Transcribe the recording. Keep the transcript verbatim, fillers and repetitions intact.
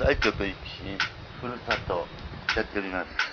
まず愛知を取り引きし、ふるさとやっております。